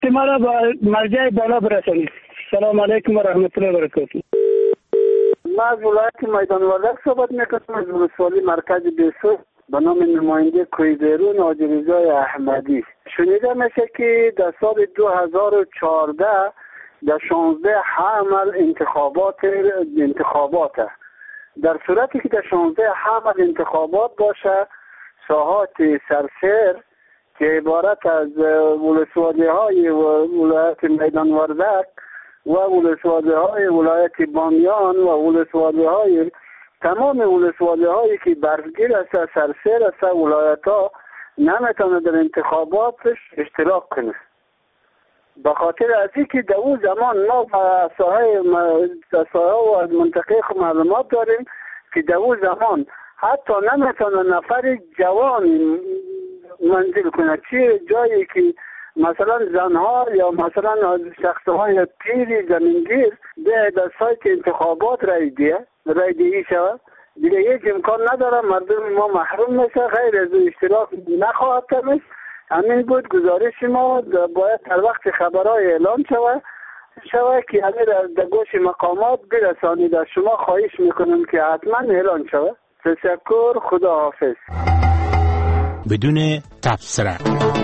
مرا با مرجع بالا برسانید. سلام علیکم و رحمت الله و برکاته. من از ولایت میدان وردک صحبت میکنم، از ولسوالی مرکز بیسو به نام نماینده کویبرون حاجی رضای احمدی. شنیده میشه که در سال 2014 در 16 حمل انتخابات در صورتی که در 16 حمل انتخابات باشه، ساحات سرسر که عبارت از ولسوالی های ولایت میدان وردک و ولسوالی های ولایت بامیان و ولسوالی های تمام ولسوالی هایی که برگیر است سرسر است ولایت ها نمیتونه در انتخاباتش اشتراک کنه. به خاطر از اینکه در اون زمان ما ساحه و از منطقه معلومات داریم که در اون زمان حتی نمیتونه نفر جوان منزل کنه، چه جایی که مثلا زنها یا مثلا شخصهای پیری زمینگیر در سایت انتخابات رای دهی شود. دیگه هیچ امکان نداره، مردم ما محروم میشه، غیر از اشتراک نخواهد کرد. همین بود گزارش ما. باید هر وقت خبرهای اعلام شود که همین در گوش مقامات برسانید. از شما خواهش میکنم که حتما اعلان شود. تشکر، خدا حافظ. بدون تبصره.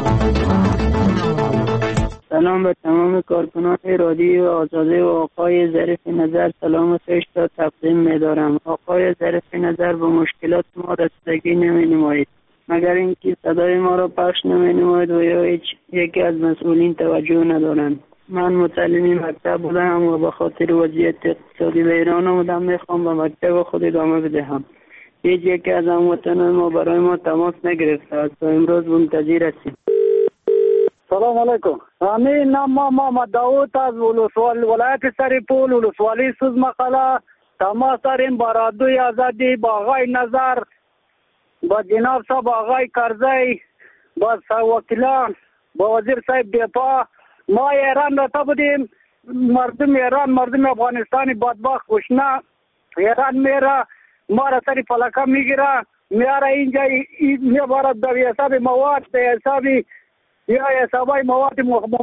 سلام به تمام کارکنان رادیو آزاده و آقای ظریف نظر، سلام خوش را تقدیم می‌دارم. آقای ظریف نظر به مشکلات ما رسیدگی نمی‌نمایید، مگر اینکه صدای ما را پخش نمی‌نمایید و یا هیچ یکی از مسئولین توجه ندارند. من متعلم مکتب بودم و به خاطر وضعیت اقتصادی به ایران آمدم، میخوام به مکتب خود ادامه بدهم. هیچ یکی از هموطنان ما برای ما تماس نگرفته است و امروز منتظر هستیم. سلام علیکم. همین نام محمد داوود از ولایت سرپول ولسوالی سوزمقاله تماس داریم با رادیوی آزادی، با آقای نظر، با جناب صاحب آقای کرزی، با وکیلان، با وزیر صاحب دفاع. ما ایران رفته بودیم، مردم ایران، مردم افغانستانی بدبخت گشنه ایران میره، ما را سری فلکه میگیره، میاره اینجا میبارد در حساب مواد، در حساب یا حسابای مواد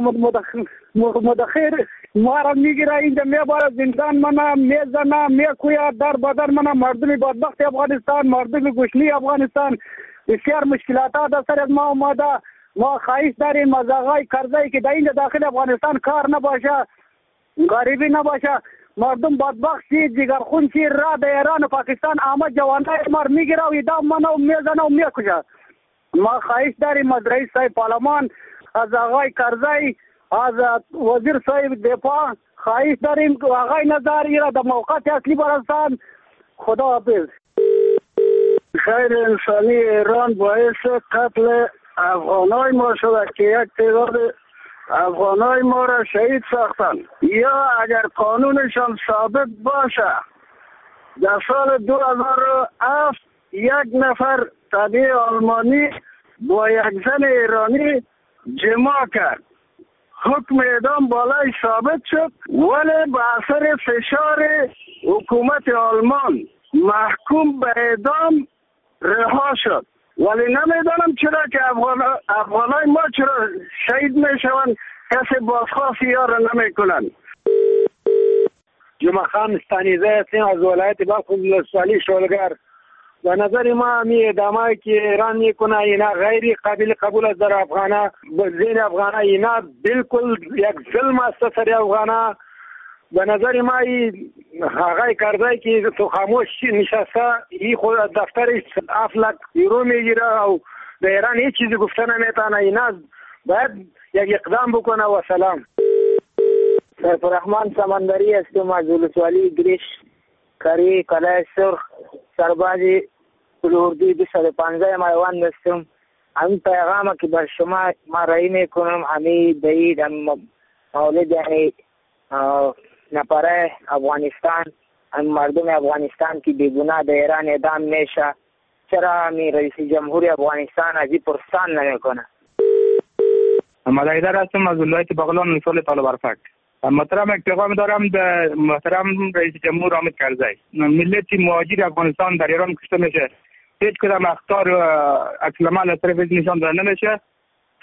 مدخر ما را میگیره اینجا میبارد، زندان منه میزنه، میکویه در بدن منه. مردم بدبخت افغانستان، مردم گشنی افغانستان بسیار مشکلات ها در سر از ما اومده. ما خواهش داریم از آقای کرزی که در اینجا داخل افغانستان کار نباشه، غریبی نباشه، مردم بدبخت شی، جگرخون شی، را در ایران و پاکستان آمد جوانای ما میگیره و ادام منه و میزنه و میکشه. ما خواهش داریم از رئیس صاحب پارلمان، از آقای کرزی، از وزیر صاحب دفاع خواهش داریم که آقای نظر ایرا در موقعیت اصلی برسان. خدا حافظ. خیر انسانی ایران باعث قتل افغانای ما شده که یک تعداد افغانای ما را شهید ساختن. یا اگر قانونشان ثابت باشه، در سال 2007 یک نفر تبع آلمانی با یک زن ایرانی جماع کرد، حکم اعدام بالای ثابت شد، ولی به اثر فشار حکومت آلمان محکوم به اعدام رها شد. ولی نمیدانم چرا که افغانای ما چرا شهید میشوند، کسی بازخواست یا را نمیکنند. جمعه خان استانیزه هستیم از ولایت بلخ ولسوالی شولگر. و نظر ما همی ادامه که ایران میکنه اینا غیر قابل قبول است در افغانه، زیر افغانه اینا بالکل یک ظلم است سر افغانه. به نظر ما آقای کرزی که تو خاموش نشسته، این خود دفترش 7 لک یورو میگیره و در ایران هیچ چیزی گفته نمیتونه. اینا باید یک اقدام بکنه. و سلام. سرفرحمان سمندری هستم از ولسوالی گریش کاری کلای سرخ سربازی کلوردی 215 مایوان هستم. همین پیغامه که بر شما ما رای میکنم، همین دید مولد یعنی نپره افغانستان، هم مردم افغانستان که بیگناه در ایران اعدام میشه، چرا همین رئیس جمهور افغانستان از این پرسان نمیکنه؟ محمد حیدر هستم از ولایت بغلان ولسوالی طالبرفک. محترم یک پیغام دارم به محترم رئیس جمهور حامد کرزی. ملت مهاجر افغانستان در ایران کشته میشه، هیچ کدام اخطار عکس العمل از طرف نشان داده نمیشه.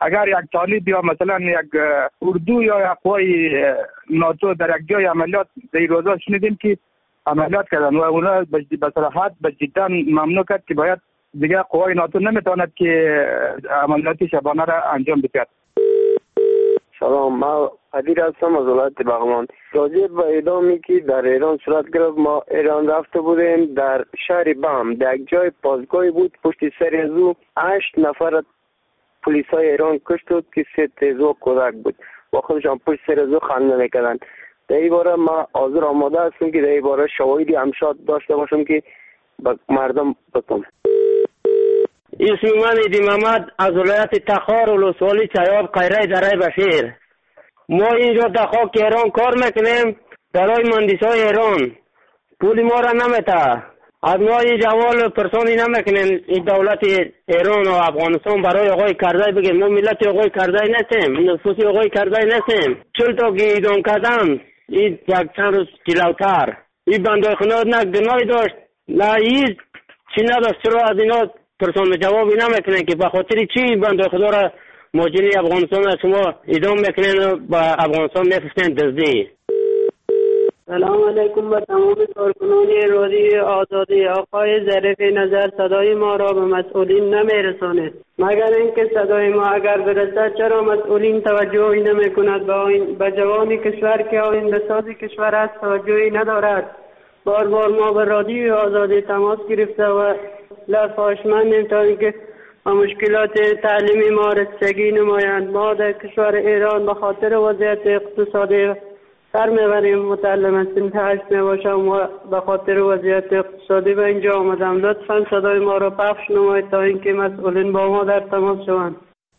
اگر یک طالب یا مثلا یک اردو یا یک قوای ناتو در یک جای عملیات در روزا شنیدیم که عملیات کردن و اونا به صراحت به جدا ممنوع کرد که باید دیگه قوای ناتو نمیتواند که عملیات شبانه را انجام بدهد. سلام، من عدیر هستم از ولایت بغلان. راجع به اعدامی که در ایران صورت گرفت، ما ایران رفته بودیم در شهر بم، در یک جای پاسگاهی بود، پشت سر از او 8 نفر پلیسای ایران کشت بود که 3 تیزو کودک بود و خودشان پشت سر از او خنده میکردن. در این باره ما حاضر آماده هستم که در این باره شواهدی امشاد داشته باشم که به مردم بتونم. اسم من ایدی محمد از ولایت تخار ولسوالی چیاب قیره دره بشیر. ما اینجا در خاک ایران کار میکنیم برای مهندسای ایران. پول ما را نمیته. از ما این جوال پرسانی نمیکنیم این دولت ایران و افغانستان برای آقای کرزی بگیم. ما ملت آقای کرزی نیستیم، نفوس آقای کرزی نیستیم. چون تا که ایدام کردن این یک چند روز جلوتر این بنده خدا نه گناهی داشت نه هیچ چی نداشت. چرا از اینا پرسان جوابی نمیکنن که به خاطر چی بنده خدا را مهاجری افغانستان از شما اعدام میکنن و به افغانستان میفرستن دزدی؟ سلام علیکم به تمام کارکنان رادیو آزادی. آقای ظریف نظر صدای ما را به مسئولین نمیرساند، مگر اینکه صدای ما اگر برسد چرا مسئولین توجهی نمیکند؟ به جوان کشور که آینده ساز کشور است توجهی ندارد. بار ما به رادیو آزادی تماس گرفته و لفاشمندیم تا اینکه مشکلات تعلیمی ما رسیدگی نمایند. ما در کشور ایران به خاطر وضعیت اقتصادی سر میبریم، متعلم از سنت 8 میباشم و به خاطر وضعیت اقتصادی به اینجا آمدم. لطفا صدای ما را پخش نمایید تا اینکه مسئولین با ما در تماس شوند.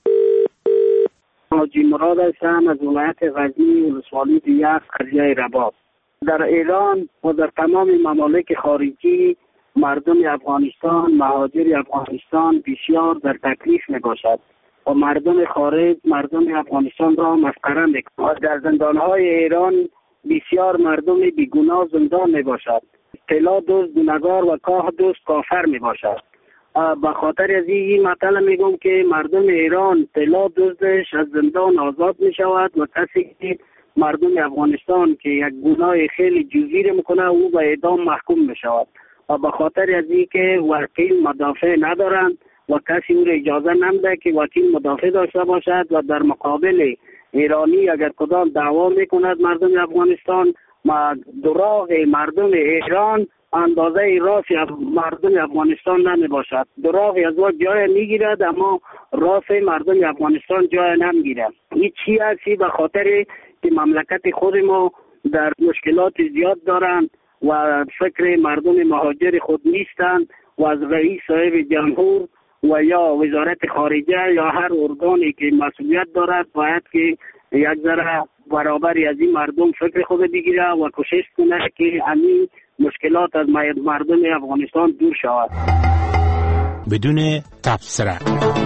حاجی مراد هستم از ولایت غزنی ولسوالی دیگر قریه رباط. در ایران و در تمام ممالک خارجی مردم افغانستان، مهاجر افغانستان بسیار در تکلیف می باشد و مردم خارج مردم افغانستان را مسخره می کند. در زندانهای ایران بسیار مردم بیگناه زندان می باشد. طلا دزد گناهکار و کاه دزد کافر می باشد. به خاطر از این مطلب میگم که مردم ایران طلا دزدش از زندان آزاد می شود و کسی که مردم افغانستان که یک گناه خیلی جزئی میکنه او به اعدام محکوم می شود. و به خاطر از این که وکیل مدافع ندارند و کسی او را اجازه نمیده که وکیل مدافع داشته باشد و در مقابل ایرانی اگر کدام دعوا میکند مردم افغانستان دراغ مردم ایران اندازه راست مردم افغانستان نمی باشد. دراغ از وقت جای میگیرد اما راست مردم افغانستان جای نمیگیرد. این چی هستی؟ به خاطر که مملکت خود ما در مشکلات زیاد دارند و فکر مردم مهاجر خود نیستند و از رئیس صاحب جمهور و یا وزارت خارجه یا هر ارگانی که مسئولیت دارد باید که یک ذره برابری از این مردم فکر خود بگیره و کوشش کنه که همین مشکلات از مردم افغانستان دور شود. بدون تبصره.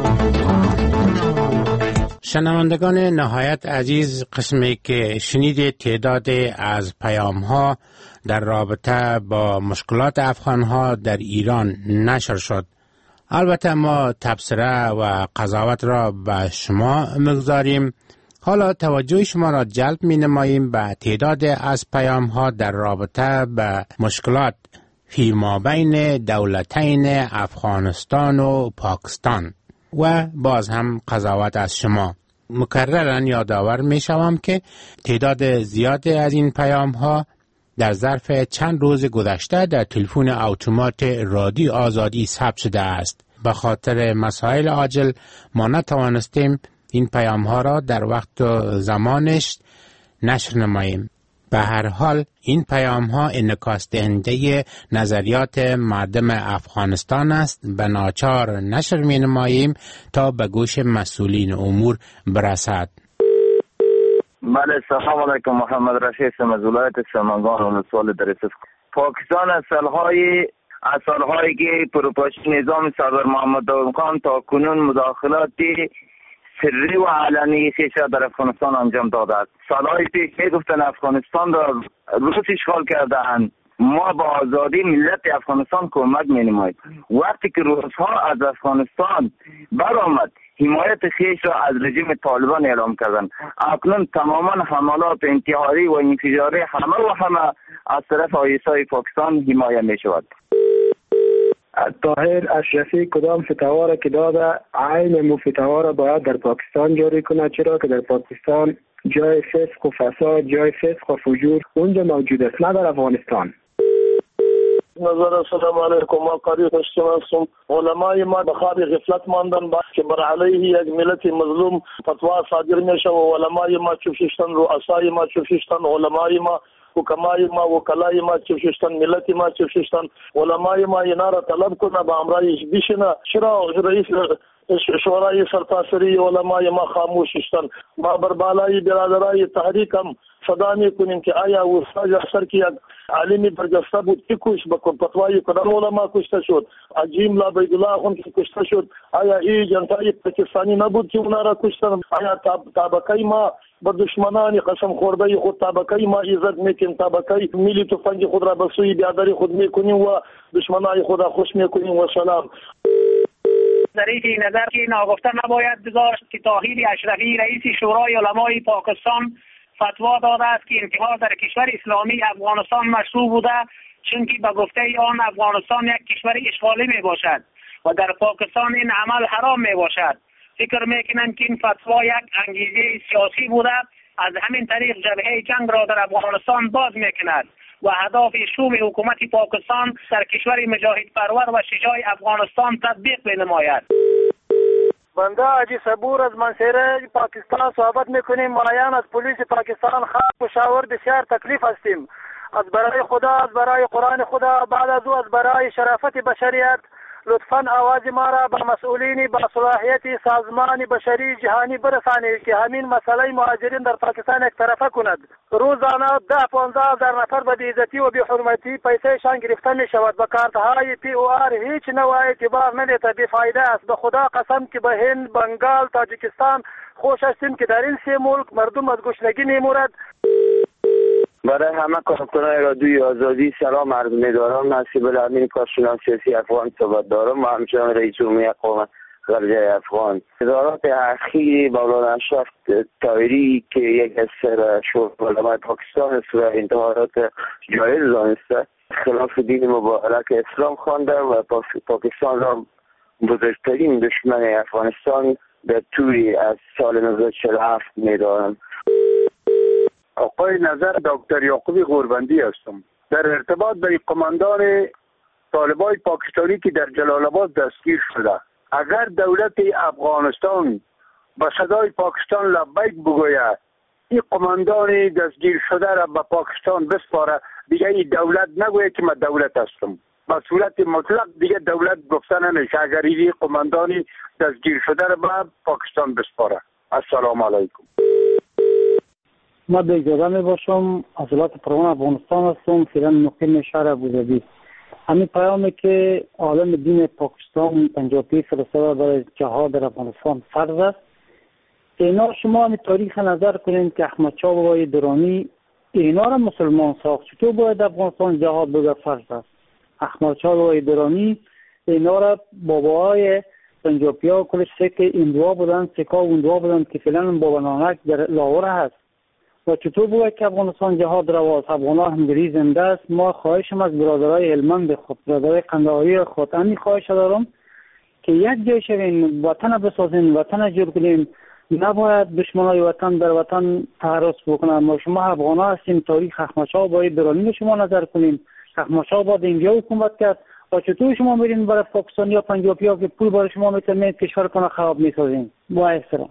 شنوندگان نهایت عزیز، قسمی که شنید تعداد از پیام ها در رابطه با مشکلات افغان ها در ایران نشر شد. البته ما تبصره و قضاوت را به شما مگذاریم. حالا توجه شما را جلب می نماییم به تعداد از پیام ها در رابطه به مشکلات فی مابین دولتین افغانستان و پاکستان و باز هم قضاوت از شما. مکررا یادآور می شوم که تعداد زیاد از این پیام ها در ظرف چند روز گذشته در تلفن اتومات رادیو آزادی ثبت شده است. به خاطر مسائل عاجل ما نتوانستیم این پیام ها را در وقت و زمانش نشر نماییم. به هر حال این پیام ها انعکاس دهنده نظریات مردم افغانستان است. به ناچار نشر می نماییم تا به گوش مسئولین امور برسد. بله، سلام علیکم. محمد رشید از ولایت سمنگان ولسوالی درسته. پاکستان از سالهایی که پروپاگاندای نظام سردار محمد داود خان تا کنون مداخلاتی سری و علنی خیشا در افغانستان انجام داده است. سالهای پیش گفتن افغانستان را روس اشغال کرده‌اند. ما با آزادی ملت افغانستان کمک می‌نماییم. وقتی که روس‌ها از افغانستان برآمد حمایت خیش را از رژیم طالبان اعلام کردند. اکنون تماما حملات انتحاری و انفجاری همه از طرف آیسای پاکستان حمایت می شود. طاهر اشرفی کدام فتوا را که داده عین مو فتوا را باید در پاکستان جاری کنه، چرا که در پاکستان جای فسق و فساد، جای فسق و فجور اونجا موجود است، نه در افغانستان. نظر السلام علیکم. ما قاری خوشتم هستم. علمای ما به خواب غفلت ماندن که بر علیه یک ملت مظلوم فتوا صادر میشه و علمای ما چوب ششتن، رؤسای ما چوب ششتن، علمای ما، حکمای ما، وکلای ما چوب ششتن، ملت ما چوب ششتن. علمای ما اینا را طلب کنه به امرای بشینه. چرا رئیس شورای سرتاسری علمای ما خاموش شدن؟ ما بر بالای برادرای تحریک هم صدا میکنیم که آیا استاد اثر که یک عالمی برجسته بود که کش بکن فتوای کدام علما کشته شد؟ عجیم لابید الله خون که کشته شد، آیا این جنتای پاکستانی نبود که اونا را کشتن؟ آیا طبقه ما به دشمنان قسم خورده خود طبقه ما عزت میکنیم، طبقه ملی تفنگ خود را به سوی بیادری خود میکنیم و دشمنان خود را خوش میکنیم و سلام. در این نظر که ناگفته نباید گذاشت که طاهر اشرفی رئیس شورای علمای پاکستان فتوا داده است که انتحار در کشور اسلامی افغانستان مشروع بوده، چون که به گفته آن افغانستان یک کشور اشغالی می باشد و در پاکستان این عمل حرام می باشد. فکر میکنند که این فتوا یک انگیزه سیاسی بوده، از همین طریق جبهه جنگ را در افغانستان باز میکند و اهداف شوم حکومت پاکستان در کشور مجاهد پرور و شجاع افغانستان تطبیق بنماید. بنده حاجی صبور از منصوره پاکستان صحبت میکنیم. معین از پلیس پاکستان خاک و شاور بسیار تکلیف هستیم. از برای خدا، از برای قرآن خدا، بعد از او از برای شرافت بشریت لطفاً آواز ما را به مسئولین با صلاحیت سازمان بشری جهانی برسانید که همین مسئله مهاجرین در پاکستان یک طرفه کند. روزانه 10-15 هزار نفر به بی‌عزتی و بی‌حرمتی پیسهشان گرفته می شود. به کارتهای POR هیچ نوع اعتبار نمیده، بی‌فایده است. به خدا قسم که به هند، بنگال، تاجیکستان خوش هستیم که در این سه ملک مردم از گشنگی میمورد. برای همه کارکنان رادیوی آزادی سلام عرض می‌دارم. نصیب الامین کارشناس سیاسی افغان صحبت دارم و همچنان رئیس جمهوری قوم خارجه افغان. اظهارات اخیر مولانا اشرف طاهری که یک از شورای علمای پاکستان است و انتحارات جایز دانسته خلاف دین مبارک اسلام خوانده و پاکستان را بزرگترین دشمن افغانستان در طوری از سال 1947 می‌دارم. آقای نظر دکتر یعقوبی غوربندی هستم. در ارتباط به قماندان طالبای پاکستانی که در جلال آباد دستگیر شده، اگر دولت افغانستان به صدای پاکستان لبیک بگوید این قماندان دستگیر شده را به پاکستان بسپاره، دیگه این دولت نگوید که من دولت هستم. به صورت مطلق دیگه دولت گفته نمیشه اگر این قماندانی دستگیر شده را به پاکستان بسپاره. السلام علیکم. ما به اجازه می باشم از ولایت پروان افغانستان هستم، فعلا مقیم شهر ابوظبی. همین پیامی که عالم دین پاکستان 50 فرستاده برای جهاد در افغانستان فرض است. اینا شما همین تاریخ نظر کنید که احمد شاه بابای درانی اینا را مسلمان ساخت، چطور باید افغانستان جهاد بگه فرض است؟ احمد شاه بابای درانی اینا را باباهای پنجابی‌ها کلش سکه اندوا بودن، سکا اندوا بودن که فعلا بابا نانک در لاهور هست. و چطور بود که افغانستان جهاد رواست؟ افغان‌ها همگری زنده است. ما خواهشم از برادرای هلمند خود، برادرای قندهاری خود، همین خواهش دارم که یک جای شوین، وطن بسازین، وطن جور کنین. نباید دشمنای وطن در وطن تحرس بکنن. ما شما افغان‌ها هستیم، تاریخ احمد شاه بابای درانی رو شما نظر کنین. احمد شاه با اینجا حکومت کرد و چطور شما میرین برای پاکستان یا پنجابی‌ها که پول برای شما میتونین کشورتون خراب میسازین؟ با احترام.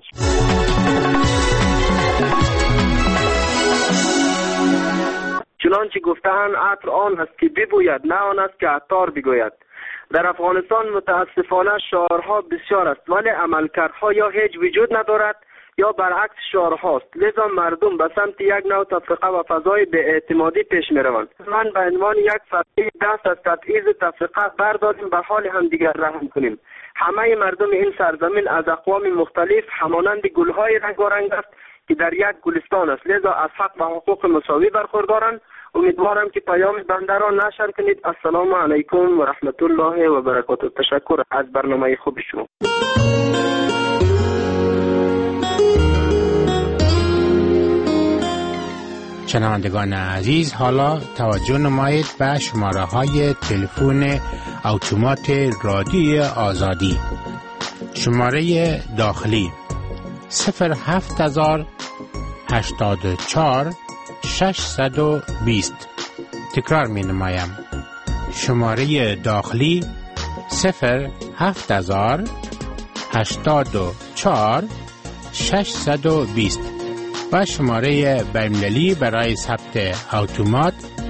چنانچه گفته‌اند عطر آن است که ببوید، نه آن است که عطار بگوید. در افغانستان متاسفانه شعارها بسیار است ولی عملکردها یا هیچ وجود ندارد یا برعکس شعارهاست. لذا مردم به سمت یک نوع تفرقه و فضای بی‌اعتمادی پیش می‌روند. من به عنوان یک فرد دست از تبعیض تفرقه برداریم، به حال همدیگر رحم کنیم. همه مردم این سرزمین از اقوام مختلف همانند گل‌های رنگارنگ است که در یک گلستان است، لذا از حق و حقوق مساوی برخوردارند. امیدوارم که پیام بنده را نشر کنید. السلام علیکم و رحمت الله و برکاته. تشکر از برنامه خوب شما. شنوندگان عزیز، حالا توجه نمایید به شماره های تلفن اتومات رادیوی آزادی. شماره داخلی 07084 620. تکرار می نمایم. شماره داخلی 07084 620 و شماره بین‌المللی برای ثبت اتومات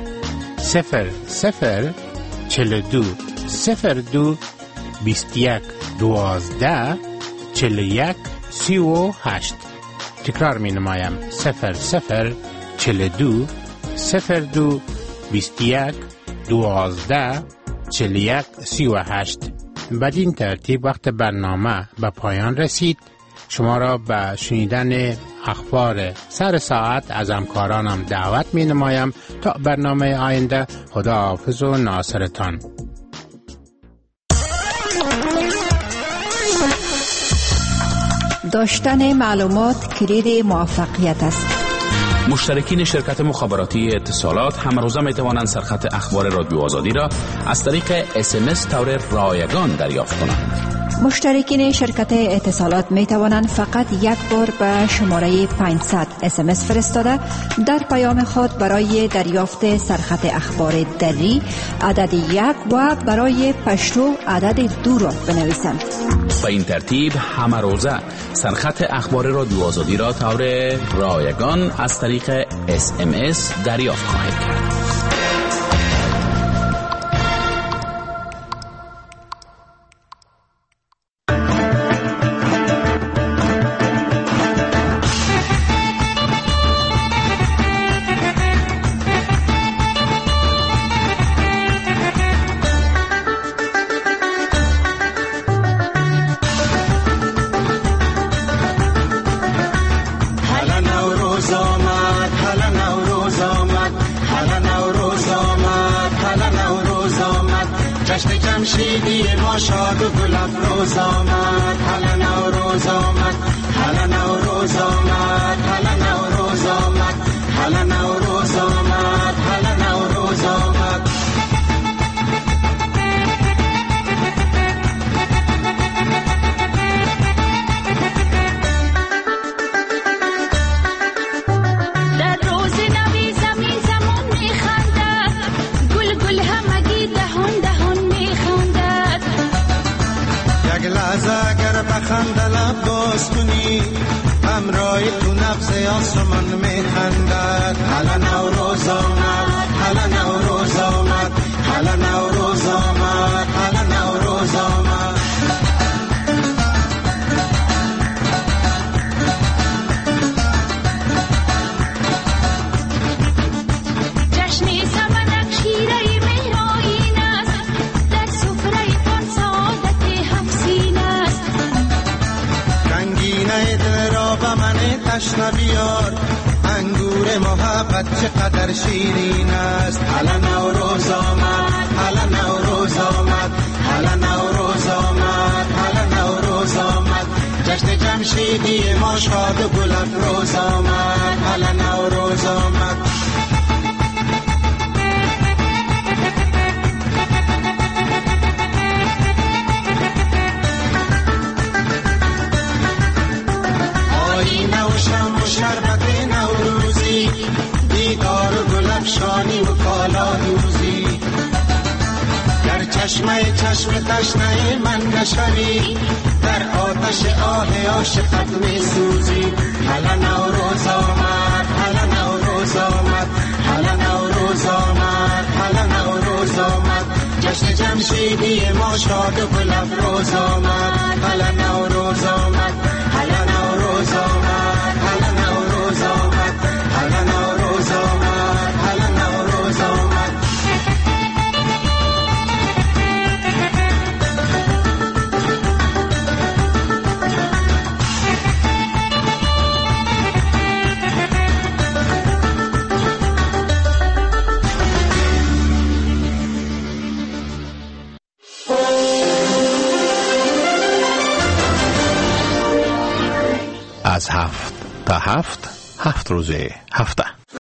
0042 02 21 12 41 38. تکرار می نمایم. 0042 02 21 12 41 38. بدین ترتیب وقت برنامه به پایان رسید. شما را به شنیدن اخبار سر ساعت از همکارانم دعوت می نمایم. تا برنامه آینده، خداحافظ و ناصرتان. داشتن معلومات کلید موفقیت است. مشترکین شرکت مخابراتی اتصالات همروزه می توانند سرخط اخبار رادیو آزادی را از طریق SMS طور رایگان دریافت کنند. مشترکین شرکت اتصالات می توانند فقط یک بار به شماره 500 SMS فرستاده در پیام خود برای دریافت سرخط اخبار دری عدد 1 و برای پشتو عدد 2 را بنویسند. به این ترتیب همه روزه سرخط اخبار رادیو آزادی را طور رایگان از طریق SMS دریافت خواهید کرد. شاد و گل افروز آمد، هلا نوروز آمد، هلا نوروز آمد، هلا نوروز آمد، هلا نوروز آمد، هلا نوروز آمد. در روز نوی زمین زمان میخندد، گل گل همگی دهان دهان میخندد. یک لحظه اگر بخند لب باز کنی، همراه تو نفس آسمان میخندد. هلا نوروز آمد، هلا نوروز آمد، هلا نوروز آمد، هلا نوروز آمد. جشن سمنک شیره مهرآیین است، در سفره پان سعادت همسین است. رنگینه دل را به من تشنه بیار، انگور محبت چقدر شیرین است. هلا نوروز آمد، هلا نوروز آمد، هلا نوروز آمد، هلا نوروز آمد. جشن جمشیدی ما شاد و گل افروز آمد، هلا نوروز آمد. آینه و شمع و شربت نوروزی، دیدار و گل افشانی و کالا دوزی. در چشمه تشنه من نشوی، در آتش آه عاشقت می سوزی. هلا نوروز آمد، هلا نوروز آمد، هلا نوروز آمد، هلا نوروز آمد. جشن جمشیدی ما شاد و گل افروز آمد، هلا نوروز آمد، هلا نوروز آمد، هلا نوروز آمد، هلا نوروز آمد، هلا نوروز آمد. از 7 تا 7 روز هفته.